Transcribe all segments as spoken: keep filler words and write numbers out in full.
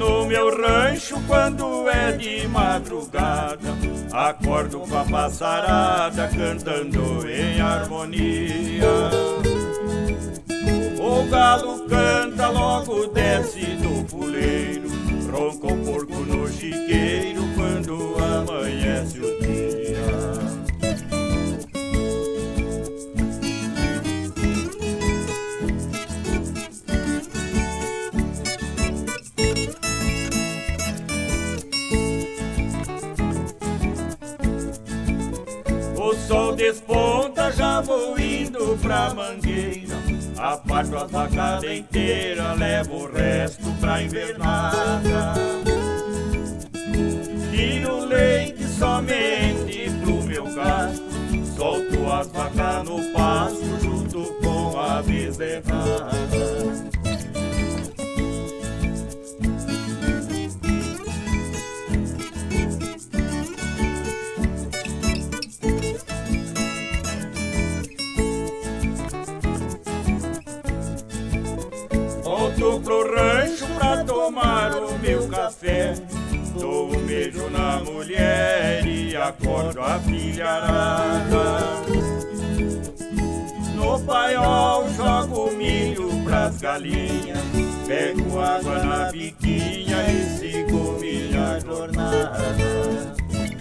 no meu rancho quando é de madrugada, acordo com a passarada cantando em harmonia. O galo canta, logo desce do puleiro, ronca o porco no chiqueiro quando amanhece o dia. O sol desponta, já vou indo pra mangueira, aparto a facada inteira, levo o resto pra invernada. Tiro leite somente pro meu gasto, solto as vacas no pasto junto com a bezerrada. Volto pro rancho pra tomar o meu café, dou um beijo na mulher e acordo a filharada. No paiol jogo milho pras galinhas, pego água na biquinha e sigo minha jornada.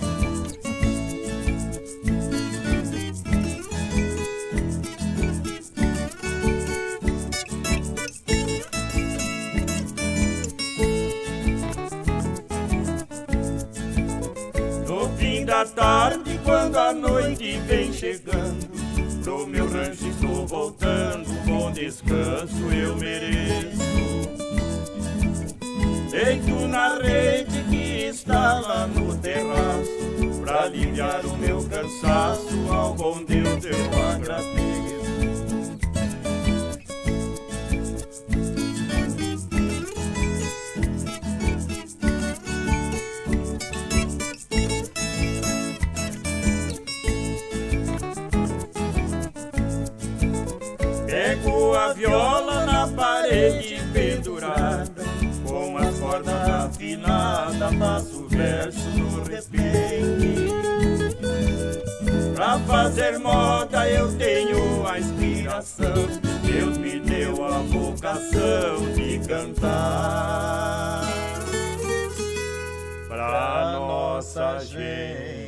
Da tarde, quando a noite vem chegando, pro meu rancho estou voltando, bom descanso eu mereço. Deito na rede que está lá no terraço, pra aliviar o meu cansaço, ao bom Deus eu agradeço. Pego a viola na parede pendurada, com as cordas afinadas, faço verso no repente. Pra fazer moda eu tenho a inspiração, Deus me deu a vocação de cantar pra nossa gente.